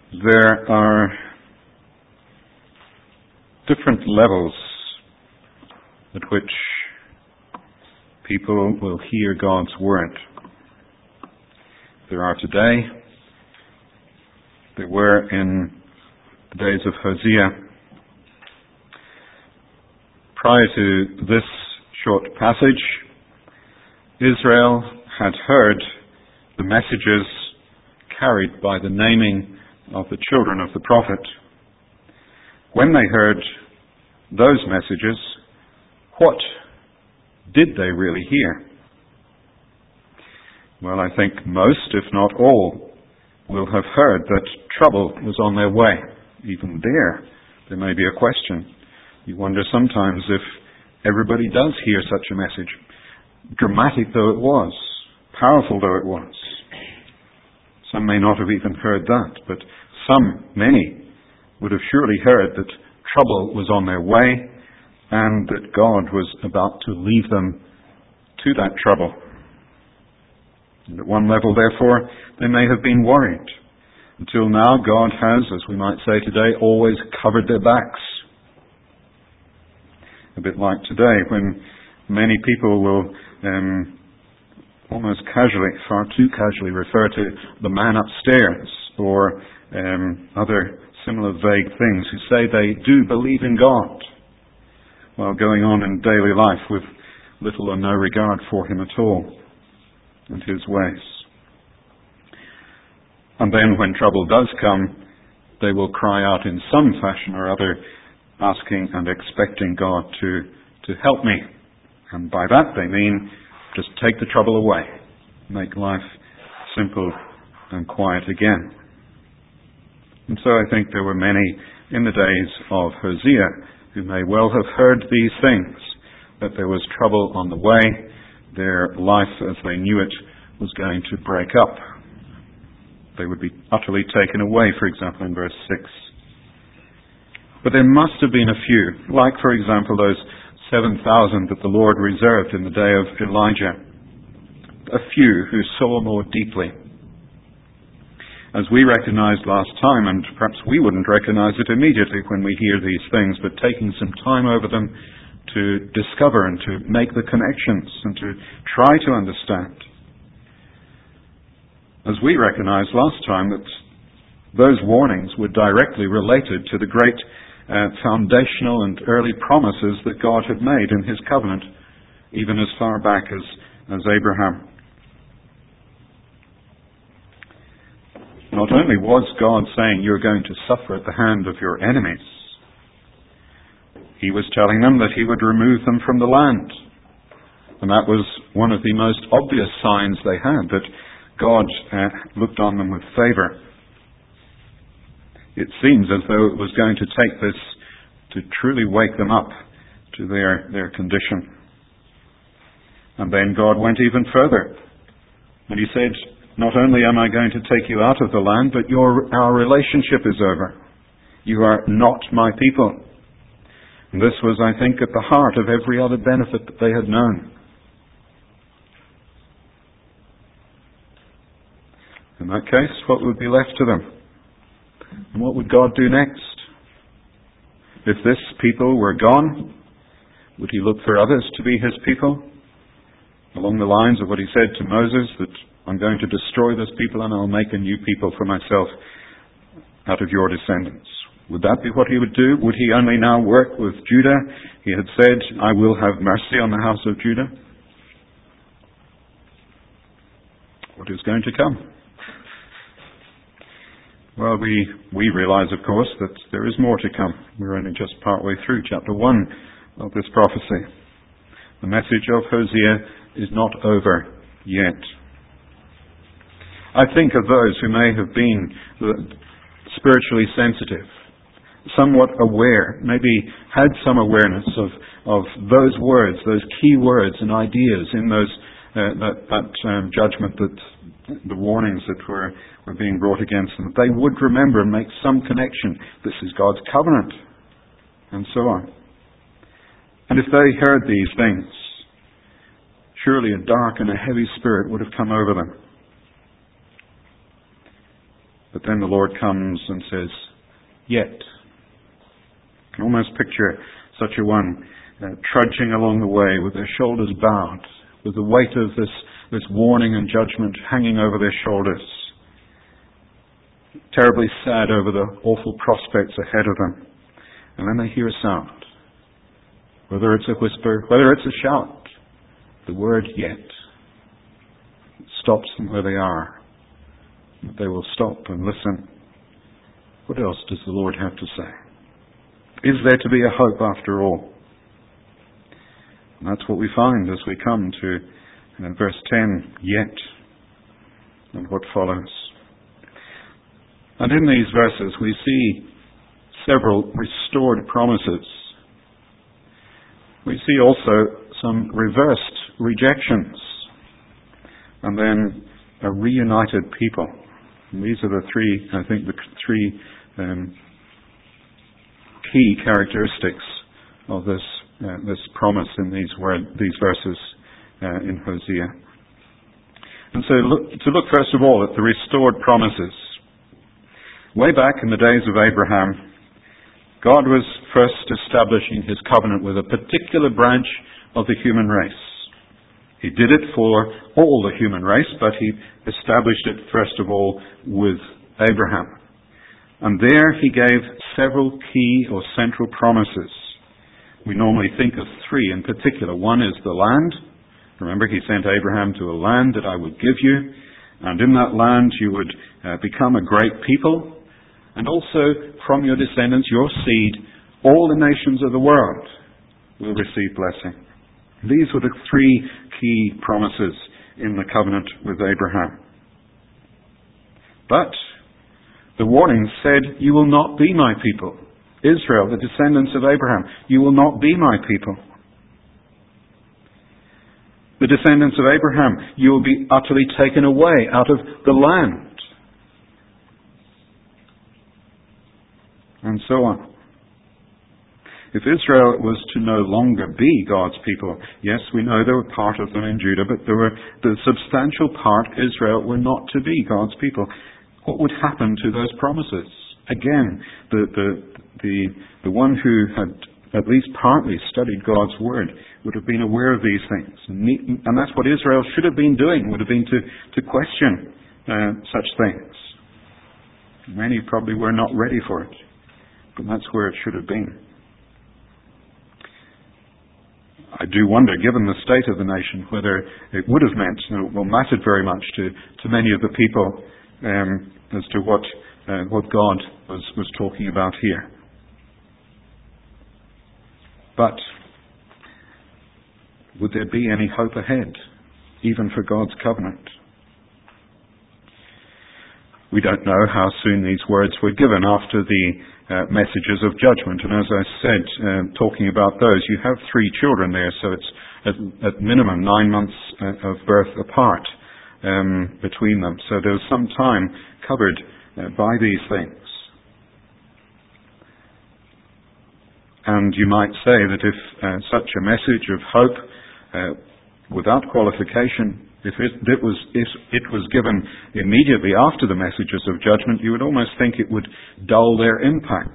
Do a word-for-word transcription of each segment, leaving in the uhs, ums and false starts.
There are different levels at which people will hear God's word. There are today. There were in the days of Hosea. Prior to this short passage, Israel had heard the messages carried by the naming of the children of the prophet. When they heard those messages, what did they really hear? Well, I think most, if not all, will have heard that trouble was on their way. Even there, there may be a question. You wonder sometimes if everybody does hear such a message, dramatic though it was, powerful though it was. Some may not have even heard that, but some, many, would have surely heard that trouble was on their way and that God was about to lead them to that trouble. And at one level, therefore, they may have been worried. Until now, God has, as we might say today, always covered their backs. A bit like today, when many people will um, almost casually, far too casually, refer to the man upstairs or um, other similar vague things, who say they do believe in God, while going on in daily life with little or no regard for Him at all and His ways. And then when trouble does come, they will cry out in some fashion or other, asking and expecting God to, to help me. And by that they mean just take the trouble away, make life simple and quiet again. And so I think there were many in the days of Hosea who may well have heard these things, that there was trouble on the way, their life as they knew it was going to break up. They would be utterly taken away, for example, in verse six. But there must have been a few, like, for example, those seven thousand that the Lord reserved in the day of Elijah. A few who saw more deeply. As we recognized last time, and perhaps we wouldn't recognize it immediately when we hear these things, but taking some time over them to discover and to make the connections and to try to understand. As we recognized last time that those warnings were directly related to the great uh, foundational and early promises that God had made in His covenant, even as far back as, as Abraham. Not only was God saying, you're going to suffer at the hand of your enemies, He was telling them that He would remove them from the land. And that was one of the most obvious signs they had, that God uh, looked on them with favour. It seems as though it was going to take this to truly wake them up to their, their condition. And then God went even further. And He said, not only am I going to take you out of the land, but your, our relationship is over. You are not my people. And this was, I think, at the heart of every other benefit that they had known. In that case, what would be left to them? And what would God do next? If this people were gone, would He look for others to be His people? Along the lines of what He said to Moses, that I'm going to destroy this people and I'll make a new people for myself out of your descendants. Would that be what He would do? Would He only now work with Judah? He had said, I will have mercy on the house of Judah. What is going to come? Well, we, we realize, of course, that there is more to come. We're only just partway through chapter one of this prophecy. The message of Hosea is not over yet. I think of those who may have been spiritually sensitive, somewhat aware, maybe had some awareness of, of those words, those key words and ideas in those uh, that, that um, judgment, that the warnings that were, were being brought against them. They would remember and make some connection. This is God's covenant, and so on. And if they heard these things, surely a dark and a heavy spirit would have come over them. But then the Lord comes and says, yet. You can almost picture such a one uh, trudging along the way with their shoulders bowed, with the weight of this, this warning and judgment hanging over their shoulders, terribly sad over the awful prospects ahead of them. And then they hear a sound, whether it's a whisper, whether it's a shout, the word yet stops them where they are. They will stop and listen. What else does the Lord have to say? Is there to be a hope after all? And that's what we find as we come to uh, verse ten, yet, and what follows. And in these verses we see several restored promises. We see also some reversed rejections, and then a reunited people. And these are the three, I think, the three um, key characteristics of this uh, this promise in these word, these verses uh, in Hosea. And so, look, to look first of all at the restored promises. Way back in the days of Abraham, God was first establishing His covenant with a particular branch of the human race. He did it for all the human race, but He established it first of all with Abraham. And there He gave several key or central promises. We normally think of three in particular. One is the land. Remember, He sent Abraham to a land that I would give you, and in that land you would uh, become a great people, and also from your descendants, your seed, all the nations of the world will receive blessing. These were the three key promises in the covenant with Abraham. But the warning said, you will not be my people. Israel, the descendants of Abraham, you will not be my people. The descendants of Abraham, you will be utterly taken away out of the land. And so on. If Israel was to no longer be God's people, yes, we know there were part of them in Judah, but there were the substantial part, Israel, were not to be God's people. What would happen to those promises? Again, the the the, the one who had at least partly studied God's Word would have been aware of these things. And that's what Israel should have been doing, would have been to, to question uh, such things. Many probably were not ready for it, but that's where it should have been. I do wonder, given the state of the nation, whether it would have meant, well, mattered very much to, to many of the people um, as to what uh, what God was, was talking about here. But would there be any hope ahead, even for God's covenant? We don't know how soon these words were given after the uh, messages of judgment. And as I said, uh, talking about those, you have three children there, so it's at, at minimum nine months uh, of birth apart um, between them. So there was some time covered uh, by these things. And you might say that if uh, such a message of hope, uh, without qualification, if it, it was if it was given immediately after the messages of judgment, you would almost think it would dull their impact.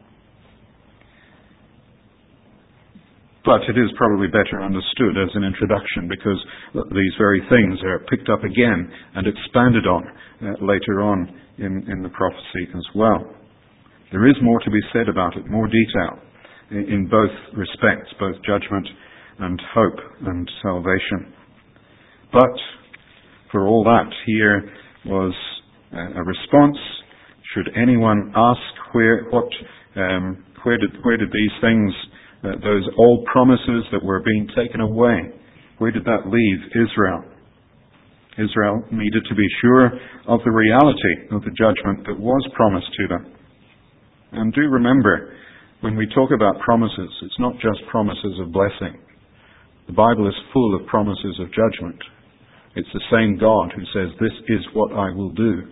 But it is probably better understood as an introduction, because these very things are picked up again and expanded on uh, later on in, in the prophecy as well. There is more to be said about it, more detail in, in both respects, both judgment and hope and salvation. But for all that, here was a response. Should anyone ask where, what, um, where did where did these things, uh, those old promises that were being taken away, where did that leave Israel? Israel needed to be sure of the reality of the judgment that was promised to them. And do remember, when we talk about promises, it's not just promises of blessing. The Bible is full of promises of judgment. It's the same God who says, this is what I will do.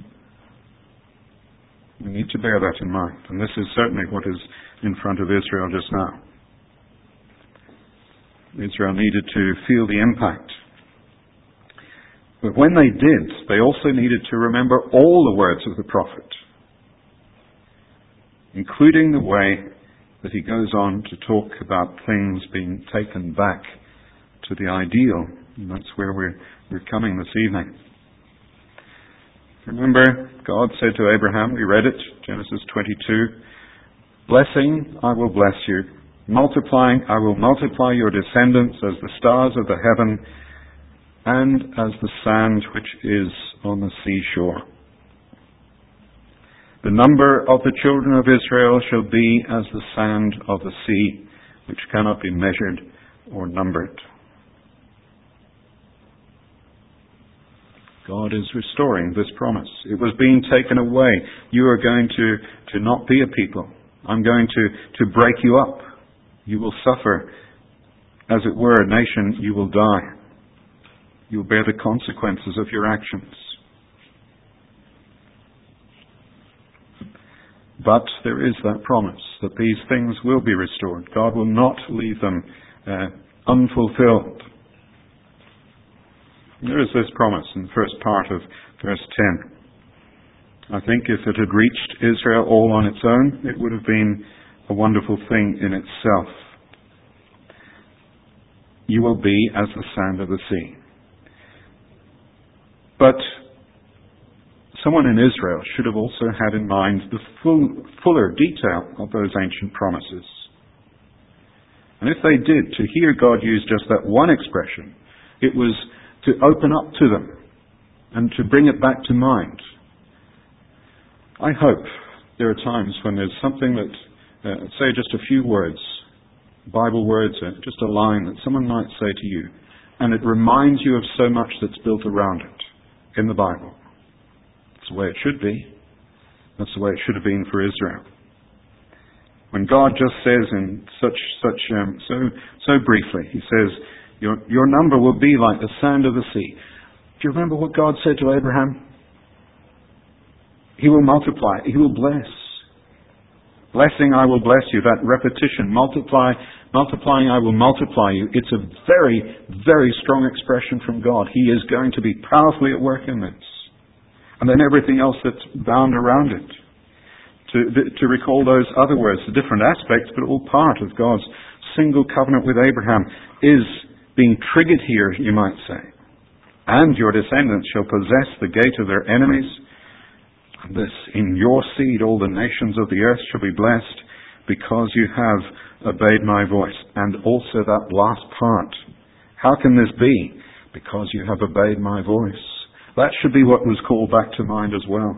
We need to bear that in mind. And this is certainly what is in front of Israel just now. Israel needed to feel the impact. But when they did, they also needed to remember all the words of the prophet, including the way that he goes on to talk about things being taken back to the ideal. And that's where we're, we're coming this evening. Remember, God said to Abraham, we read it, Genesis twenty-two, blessing, I will bless you. Multiplying, I will multiply your descendants as the stars of the heaven and as the sand which is on the seashore. The number of the children of Israel shall be as the sand of the sea, which cannot be measured or numbered. God is restoring this promise. It was being taken away. You are going to, to not be a people. I'm going to, to break you up. You will suffer. As it were, a nation, you will die. You will bear the consequences of your actions. But there is that promise that these things will be restored. God will not leave them uh, unfulfilled. There is this promise in the first part of verse ten. I think if it had reached Israel all on its own, it would have been a wonderful thing in itself. You will be as the sand of the sea. But someone in Israel should have also had in mind the full, fuller detail of those ancient promises. And if they did, to hear God use just that one expression, it was to open up to them and to bring it back to mind. I hope there are times when there's something that, uh, say just a few words, Bible words, uh, just a line that someone might say to you, and it reminds you of so much that's built around it in the Bible. That's the way it should be. That's the way it should have been for Israel. When God just says in such, such, um, so, so briefly, He says, Your, your number will be like the sand of the sea. Do you remember what God said to Abraham? He will multiply. He will bless. Blessing, I will bless you. That repetition. Multiply, multiplying, I will multiply you. It's a very, very strong expression from God. He is going to be powerfully at work in this. And then everything else that's bound around it. To, to recall those other words, the different aspects, but all part of God's single covenant with Abraham is being triggered here, you might say. And your descendants shall possess the gate of their enemies. And this, in your seed, all the nations of the earth shall be blessed, because you have obeyed my voice. And also that last part. How can this be? Because you have obeyed my voice. That should be what was called back to mind as well.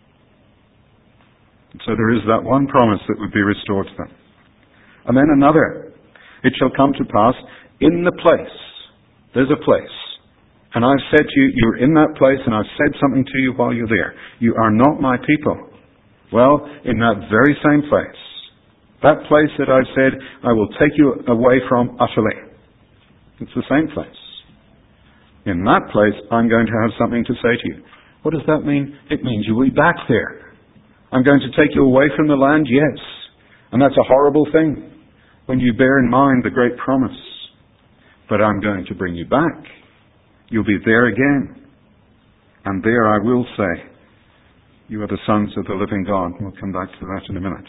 So there is that one promise that would be restored to them. And then another. It shall come to pass in the place. There's a place. And I've said to you, you're in that place, and I've said something to you while you're there. You are not my people. Well, in that very same place, that place that I've said, I will take you away from utterly. It's the same place. In that place, I'm going to have something to say to you. What does that mean? It means you will be back there. I'm going to take you away from the land, yes. And that's a horrible thing when you bear in mind the great promise. But I'm going to bring you back. You'll be there again. And there I will say, you are the sons of the living God. We'll come back to that in a minute.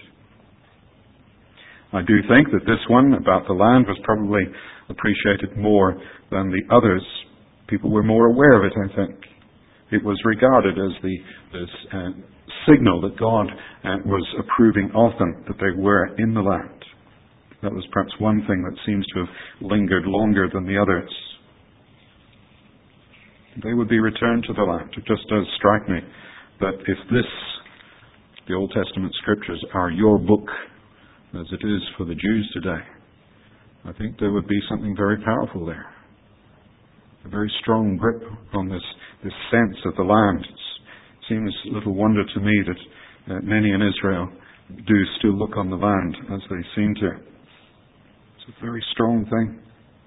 I do think that this one about the land was probably appreciated more than the others. People were more aware of it, I think. It was regarded as the this, uh, signal that God uh, was approving of them, that they were in the land. That was perhaps one thing that seems to have lingered longer than the others. They would be returned to the land. It just does strike me that if this, the Old Testament Scriptures, are your book, as it is for the Jews today, I think there would be something very powerful there. A very strong grip on this, this sense of the land. It seems little wonder to me that uh, many in Israel do still look on the land as they seem to. It's a very strong thing.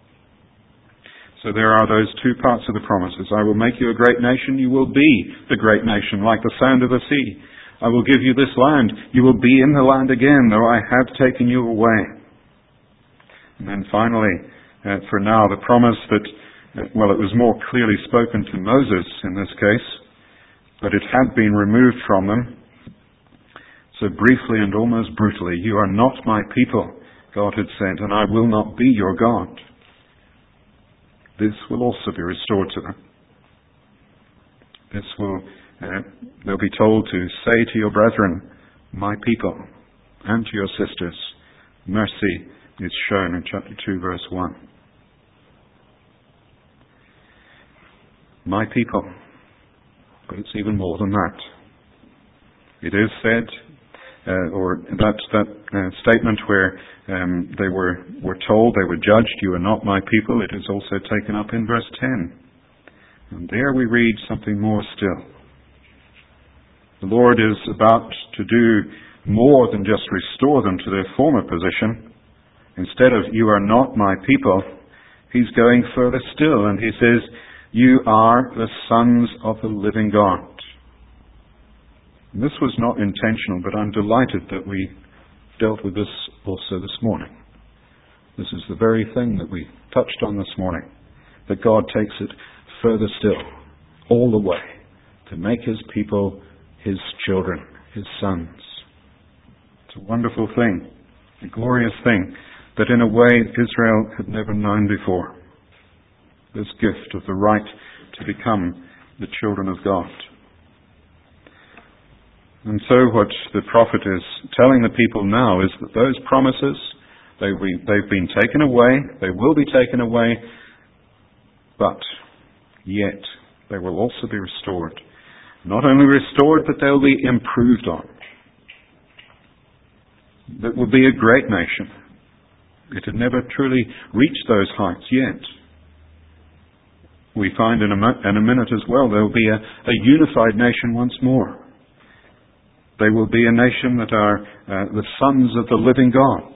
So there are those two parts of the promises. I will make you a great nation. You will be the great nation, like the sand of the sea. I will give you this land. You will be in the land again, though I have taken you away. And then finally, uh, for now, the promise that well, it was more clearly spoken to Moses in this case, but it had been removed from them. So briefly and almost brutally, "You are not my people," God had said, "and I will not be your God." This will also be restored to them. This will, uh, they'll be told to say to your brethren, "My people," and to your sisters, "Mercy is shown," in chapter two, verse one. My people. But it's even more than that. It is said, uh, or that that uh, statement where um, they were, were told, they were judged, "You are not my people," it is also taken up in verse ten. And there we read something more still. The Lord is about to do more than just restore them to their former position. Instead of "You are not my people," He's going further still, and He says, "You are the sons of the living God." And this was not intentional, but I'm delighted that we dealt with this also this morning. This is the very thing that we touched on this morning, that God takes it further still, all the way, to make His people His children, His sons. It's a wonderful thing, a glorious thing, that in a way Israel had never known before. This gift of the right to become the children of God. And so what the prophet is telling the people now is that those promises, they, they've been taken away, they will be taken away, but yet they will also be restored. Not only restored, but they'll be improved on. It will be a great nation. It had never truly reached those heights yet. We find in a, mo- in a minute as well, there will be a, a unified nation once more. They will be a nation that are uh, the sons of the living God.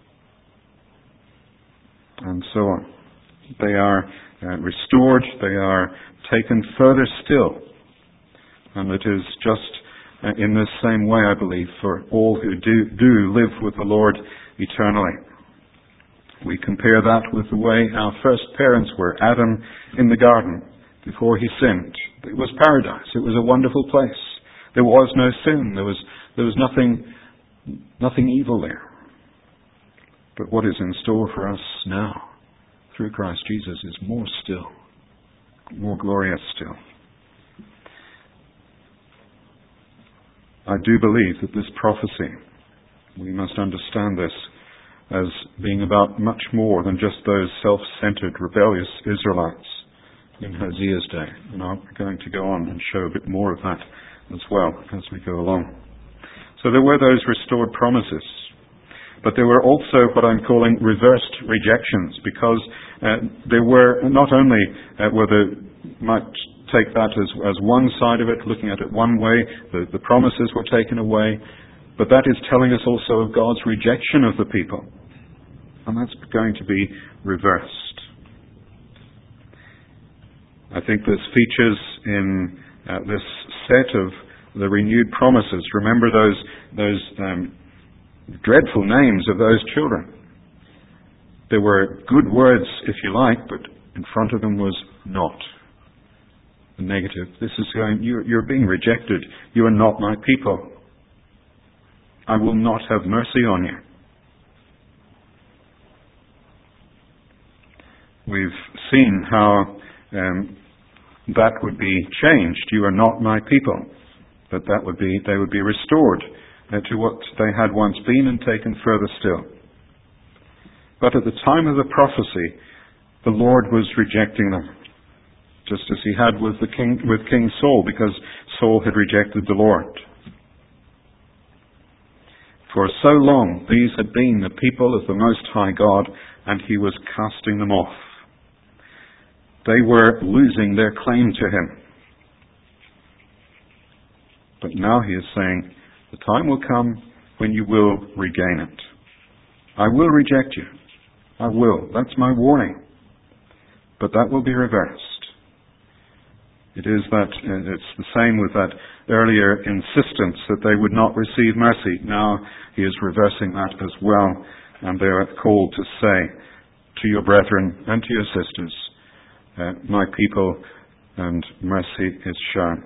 And so on. They are uh, restored, they are taken further still. And it is just uh, in this same way, I believe, for all who do, do live with the Lord eternally. We compare that with the way our first parents were, Adam in the garden before he sinned. It was paradise. It was a wonderful place. There was no sin. There was there was nothing nothing evil there. But what is in store for us now through Christ Jesus is more still, more glorious still. I do believe that this prophecy, we must understand this as being about much more than just those self-centered, rebellious Israelites in Hosea's day. And I'm going to go on and show a bit more of that as well as we go along. So there were those restored promises, but there were also what I'm calling reversed rejections, because uh, there were not only uh, were there, might take that as, as one side of it, looking at it one way, the, the promises were taken away, but that is telling us also of God's rejection of the people. And that's going to be reversed. I think this features in uh, this set of the renewed promises. Remember those those um, dreadful names of those children. There were good words, if you like, but in front of them was not. The negative. This is going, you're, you're being rejected. You are not my people. I will not have mercy on you. We've seen how um, that would be changed. You are not my people. But that would be, they would be restored uh, to what they had once been and taken further still. But at the time of the prophecy, the Lord was rejecting them, just as He had with the king, with King Saul, because Saul had rejected the Lord. For so long, these had been the people of the Most High God, and He was casting them off. They were losing their claim to Him. But now He is saying, the time will come when you will regain it. I will reject you. I will. That's my warning. But that will be reversed. It is that, it's the same with that earlier insistence that they would not receive mercy. Now He is reversing that as well. And they are called to say to your brethren and to your sisters, uh, my people, and mercy is shown.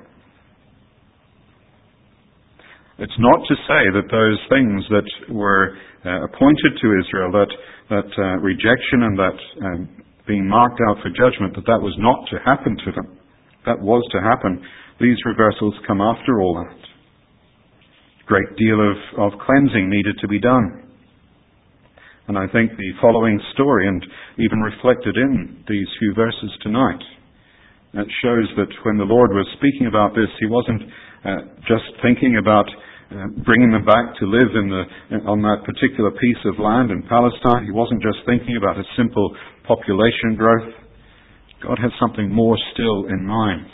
It's not to say that those things that were uh, appointed to Israel, that, that uh, rejection and that um, being marked out for judgment, that that was not to happen to them. That was to happen. These reversals come after all that. Great deal of, of cleansing needed to be done. And I think the following story, and even reflected in these few verses tonight, it shows that when the Lord was speaking about this, He wasn't uh, just thinking about uh, bringing them back to live in the on that particular piece of land in Palestine. He wasn't just thinking about a simple population growth. God has something more still in mind.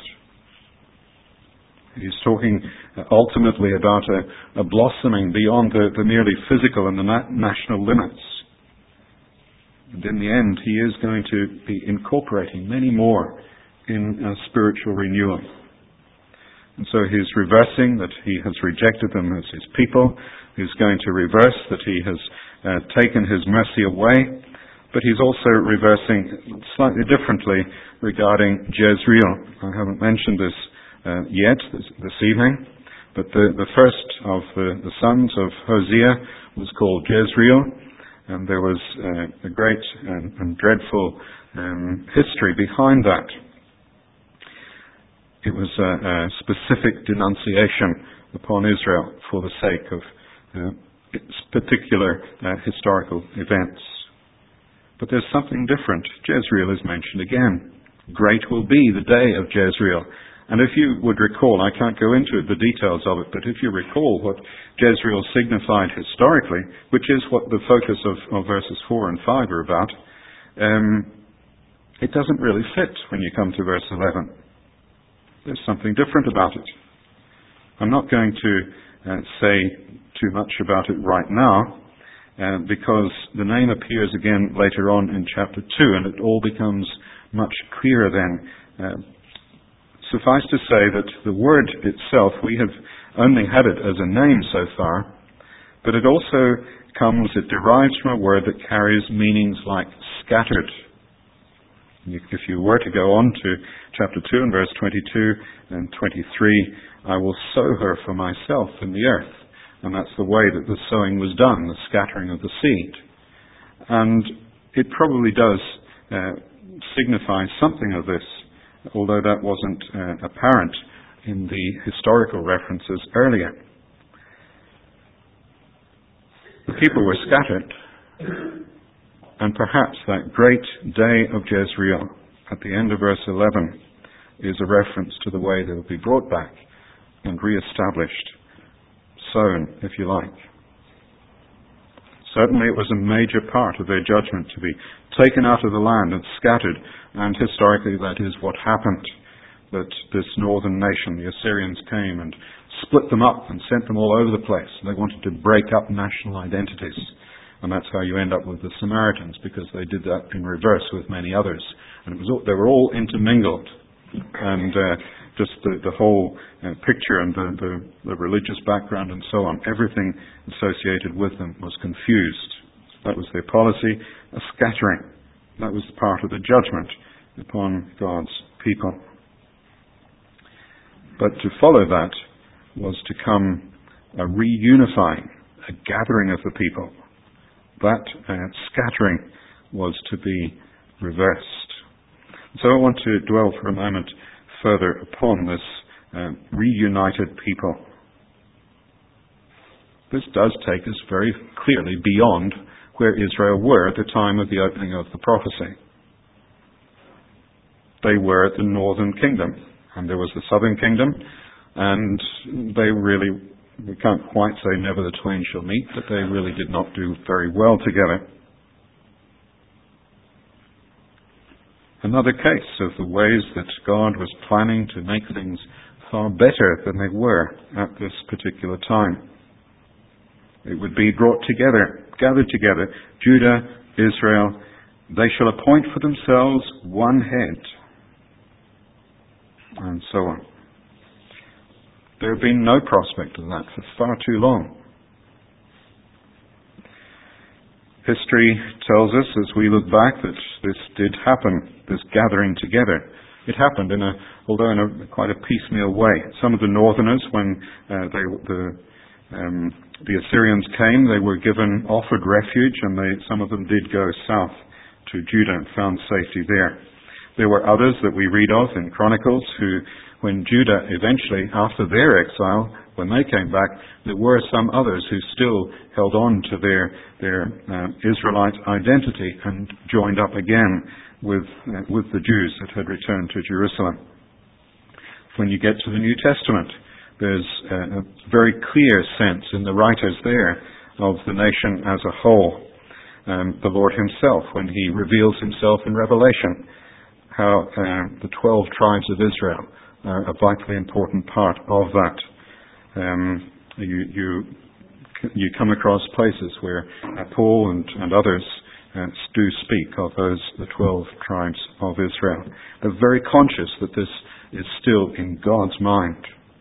He's talking ultimately about a, a blossoming beyond the, the merely physical and the na- national limits. And in the end, He is going to be incorporating many more in a spiritual renewal. And so He's reversing that He has rejected them as His people. He's going to reverse that He has uh, taken His mercy away. But He's also reversing slightly differently regarding Jezreel. I haven't mentioned this uh, yet this, this evening, but the, the first of the, the sons of Hosea was called Jezreel, and there was uh, a great and, and dreadful um, history behind that. It was a, a specific denunciation upon Israel for the sake of uh, its particular uh, historical events. But there's something different. Jezreel is mentioned again. Great will be the day of Jezreel. And if you would recall, I can't go into it, the details of it, but if you recall what Jezreel signified historically, which is what the focus of, of verses four and five are about, um, it doesn't really fit when you come to verse eleven. There's something different about it. I'm not going to uh, say too much about it right now, uh, because the name appears again later on in chapter two, and it all becomes much clearer then. Uh, suffice to say that the word itself, we have only had it as a name so far, but it also comes, it derives from a word that carries meanings like scattered. If you were to go on to chapter two and verse twenty-two and twenty-three, I will sow her for myself in the earth. And that's the way that the sowing was done, the scattering of the seed. And it probably does uh, signify something of this, although that wasn't uh, apparent in the historical references earlier. The people were scattered. And perhaps that great day of Jezreel at the end of verse eleven is a reference to the way they will be brought back and re-established, sown, if you like. Certainly it was a major part of their judgment to be taken out of the land and scattered, and historically that is what happened, that this northern nation, the Assyrians, came and split them up and sent them all over the place. They wanted to break up national identities. And that's how you end up with the Samaritans, because they did that in reverse with many others. And it was all, they were all intermingled. And uh, just the, the whole uh, picture and the, the, the religious background and so on, everything associated with them was confused. That was their policy, a scattering. That was part of the judgment upon God's people. But to follow that was to come a reunifying, a gathering of the people. That uh, scattering was to be reversed. So I want to dwell for a moment further upon this uh, reunited people. This does take us very clearly beyond where Israel were at the time of the opening of the prophecy. They were at the northern kingdom, and there was the southern kingdom, and they really, we can't quite say never the twain shall meet, but they really did not do very well together. Another case of the ways that God was planning to make things far better than they were at this particular time. It would be brought together, gathered together, Judah, Israel, they shall appoint for themselves one head, and so on. There had been no prospect of that for far too long. History tells us as we look back that this did happen, this gathering together. It happened in a, although in a quite a piecemeal way. Some of the northerners, when uh, they, the um, the Assyrians came, they were given offered refuge, and they, some of them did go south to Judah and found safety there. There were others that we read of in Chronicles who, when Judah eventually, after their exile, when they came back, there were some others who still held on to their their uh, Israelite identity and joined up again with uh, with the Jews that had returned to Jerusalem. When you get to the New Testament, there's a, a very clear sense in the writers there of the nation as a whole. Um, the Lord himself, when he reveals himself in Revelation, how uh, the twelve tribes of Israel are a vitally important part of that. Um, you, you you come across places where uh, Paul and, and others uh, do speak of those the twelve tribes of Israel. They're very conscious that this is still in God's mind.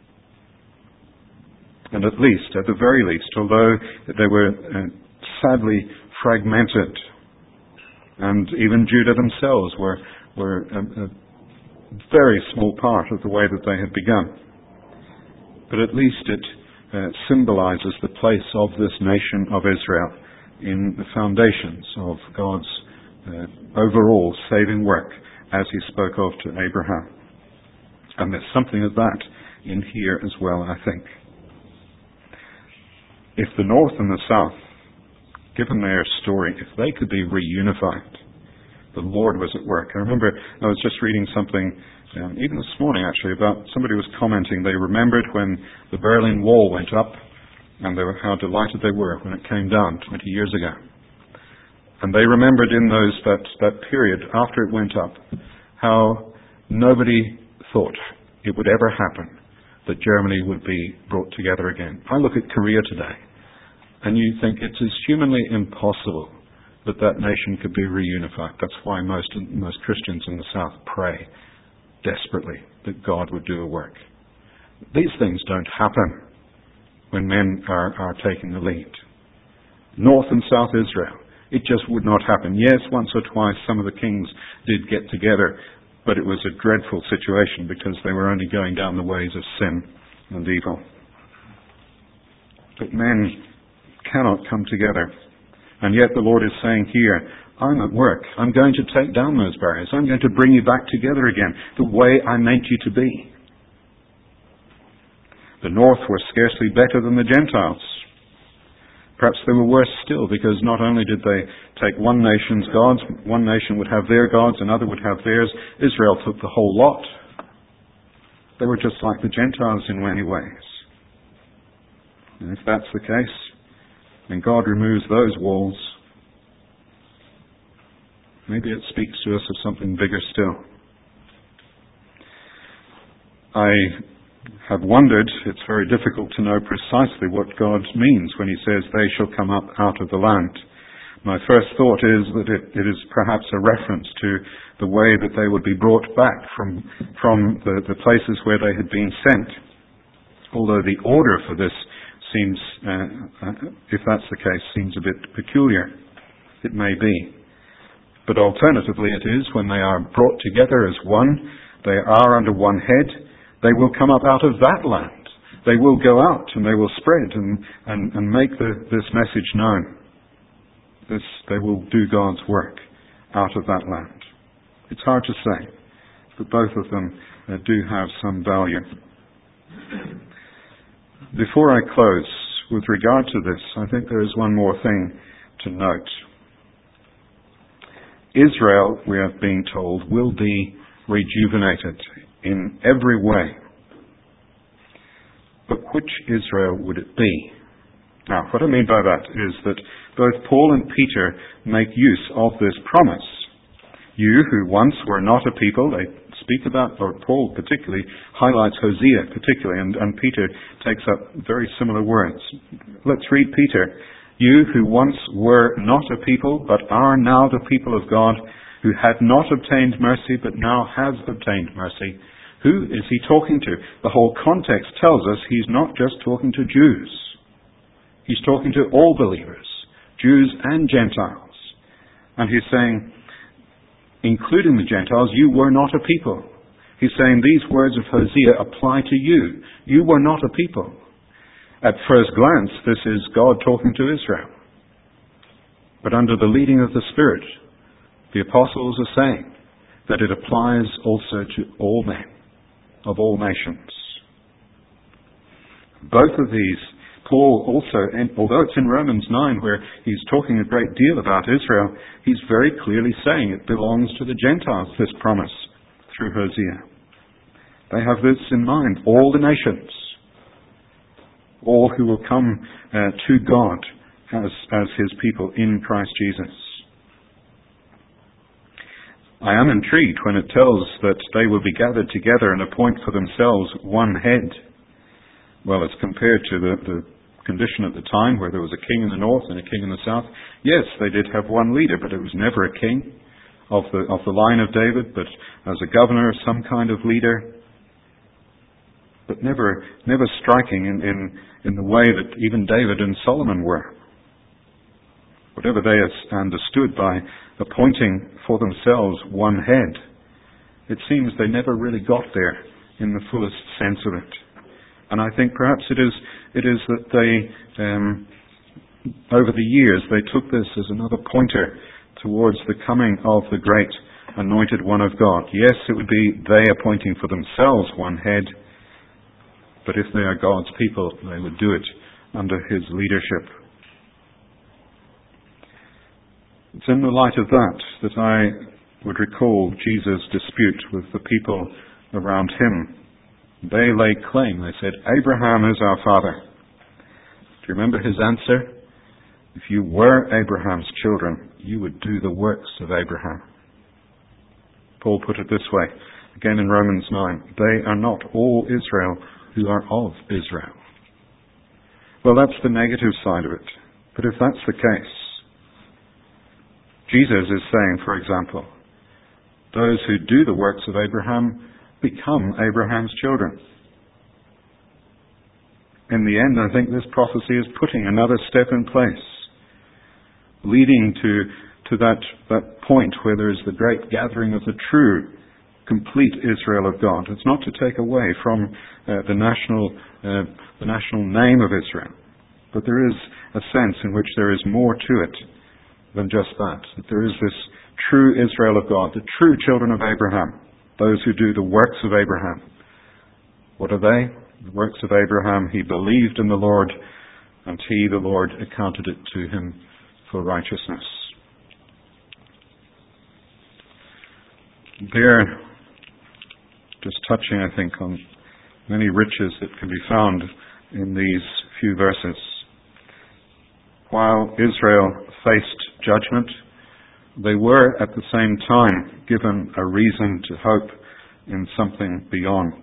And at least, at the very least, although they were uh, sadly fragmented, and even Judah themselves were were a, a very small part of the way that they had begun. But at least it uh, symbolizes the place of this nation of Israel in the foundations of God's uh, overall saving work, as he spoke of to Abraham. And there's something of that in here as well, I think. If the north and the south, given their story, if they could be reunified, the Lord was at work. I remember I was just reading something, um, even this morning actually, about somebody was commenting they remembered when the Berlin Wall went up, and they were, how delighted they were when it came down twenty years ago. And they remembered in those that, that period after it went up, how nobody thought it would ever happen that Germany would be brought together again. I look at Korea today, and you think it's as humanly impossible that that nation could be reunified. That's why most most Christians in the South pray desperately that God would do a work. These things don't happen when men are, are taking the lead. North and South Israel, it just would not happen. Yes, once or twice some of the kings did get together, but it was a dreadful situation because they were only going down the ways of sin and evil. But men cannot come together. And yet the Lord is saying here, I'm at work. I'm going to take down those barriers. I'm going to bring you back together again, the way I meant you to be. The north were scarcely better than the Gentiles. Perhaps they were worse still, because not only did they take one nation's gods, one nation would have their gods, another would have theirs. Israel took the whole lot. They were just like the Gentiles in many ways. And if that's the case, when God removes those walls, maybe it speaks to us of something bigger still. I have wondered, it's very difficult to know precisely what God means when he says, they shall come up out of the land. My first thought is that it, it is perhaps a reference to the way that they would be brought back from, from the, the places where they had been sent. Although the order for this seems, uh, uh, if that's the case, seems a bit peculiar. It may be. But alternatively it is, when they are brought together as one, they are under one head, they will come up out of that land. They will go out and they will spread and, and, and make the, this message known. This, they will do God's work out of that land. It's hard to say, but both of them uh, do have some value. Before I close, with regard to this, I think there is one more thing to note. Israel, we are being told, will be rejuvenated in every way. But which Israel would it be? Now, what I mean by that is that both Paul and Peter make use of this promise. You who once were not a people, they speak about, or Paul particularly highlights Hosea particularly, and, and Peter takes up very similar words. Let's read Peter. You who once were not a people, but are now the people of God, who had not obtained mercy, but now have obtained mercy. Who is he talking to? The whole context tells us he's not just talking to Jews. He's talking to all believers, Jews and Gentiles. And he's saying, including the Gentiles, you were not a people. He's saying these words of Hosea apply to you. You were not a people. At first glance, this is God talking to Israel. But under the leading of the Spirit, the apostles are saying that it applies also to all men, of all nations. Both of these, Paul also, and although it's in Romans nine where he's talking a great deal about Israel, he's very clearly saying it belongs to the Gentiles, this promise, through Hosea. They have this in mind, all the nations, all who will come uh, to God as, as his people in Christ Jesus. I am intrigued when it tells that they will be gathered together and appoint for themselves one head. Well, as compared to the, the condition at the time where there was a king in the north and a king in the south. Yes, they did have one leader, but it was never a king of the, of the line of David, but as a governor, some kind of leader. But never, never striking in, in, in the way that even David and Solomon were. Whatever they understood by appointing for themselves one head, it seems they never really got there in the fullest sense of it. And I think perhaps it is it is that they, um, over the years, they took this as another pointer towards the coming of the great anointed one of God. Yes, it would be they appointing for themselves one head, but if they are God's people, they would do it under his leadership. It's in the light of that that I would recall Jesus' dispute with the people around him. They laid claim. They said, Abraham is our father. Do you remember his answer? If you were Abraham's children, you would do the works of Abraham. Paul put it this way, again in Romans nine, they are not all Israel who are of Israel. Well, that's the negative side of it. But if that's the case, Jesus is saying, for example, those who do the works of Abraham become Abraham's children. In the end, I think this prophecy is putting another step in place, leading to, to that, that point where there is the great gathering of the true, complete Israel of God. It's not to take away from uh, the national, uh, the national name of Israel, but there is a sense in which there is more to it than just that. That there is this true Israel of God, the true children of Abraham, those who do the works of Abraham. What are they? The works of Abraham. He believed in the Lord, and he, the Lord, accounted it to him for righteousness. There, just touching, I think, on many riches that can be found in these few verses. While Israel faced judgment, they were at the same time given a reason to hope in something beyond.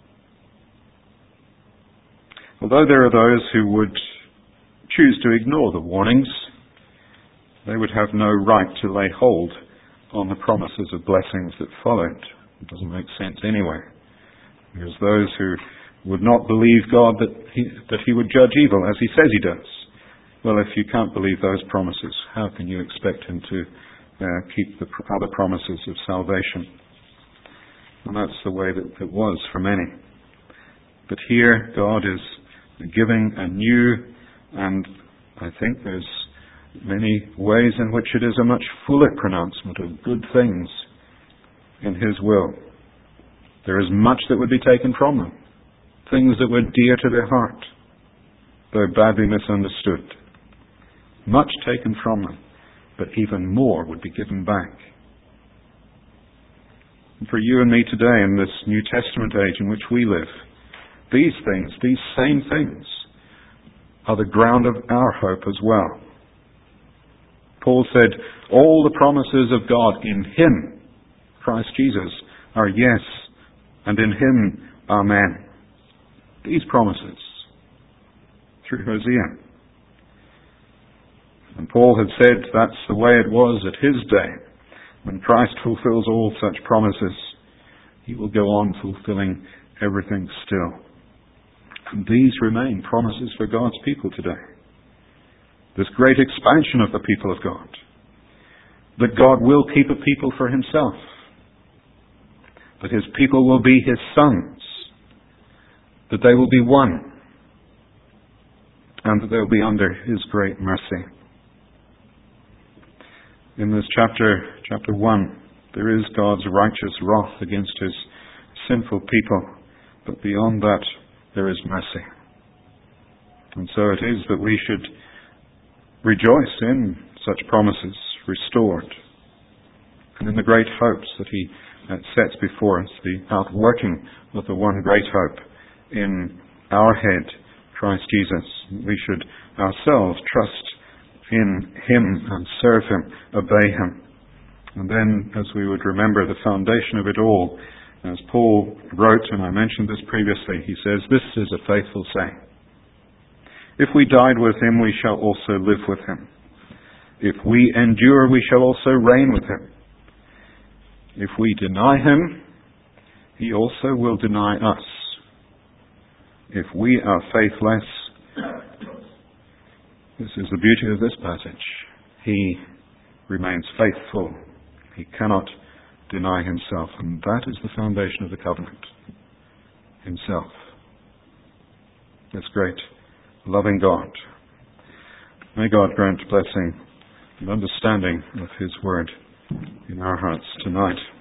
Although there are those who would choose to ignore the warnings, they would have no right to lay hold on the promises of blessings that followed. It doesn't make sense anyway. There's those who would not believe God that he, that he would judge evil as he says he does. Well, if you can't believe those promises, how can you expect him to uh, keep the other promises of salvation? And that's the way that it was for many. But here, God is giving a new, and I think there's many ways in which it is a much fuller pronouncement of good things in his will. There is much that would be taken from them, things that were dear to their heart, though badly misunderstood. Much taken from them, but even more would be given back. And for you and me today in this New Testament age in which we live, these things, these same things, are the ground of our hope as well. Paul said, all the promises of God in him, Christ Jesus, are yes, and in him, amen. These promises, through Hosea. And Paul had said that's the way it was at his day. When Christ fulfills all such promises, he will go on fulfilling everything still. And these remain promises for God's people today. this great expansion of the people of God, that God will keep a people for himself, that his people will be his sons, that they will be one, and that they will be under his great mercy. In this chapter, chapter one, there is God's righteous wrath against his sinful people, but beyond that, there is mercy. And so it is that we should rejoice in such promises restored, and in the great hopes that he uh, sets before us, the outworking of the one great hope in our head, Christ Jesus. We should ourselves trust in him and serve him, obey him. And then, as we would remember the foundation of it all, as Paul wrote, and I mentioned this previously, he says, this is a faithful saying. If we died with him, we shall also live with him. If we endure, we shall also reign with him. If we deny him, he also will deny us. If we are faithless, this is the beauty of this passage, he remains faithful. He cannot deny himself, and that is the foundation of the covenant. Himself. This great, loving God. May God grant blessing and understanding of his word in our hearts tonight.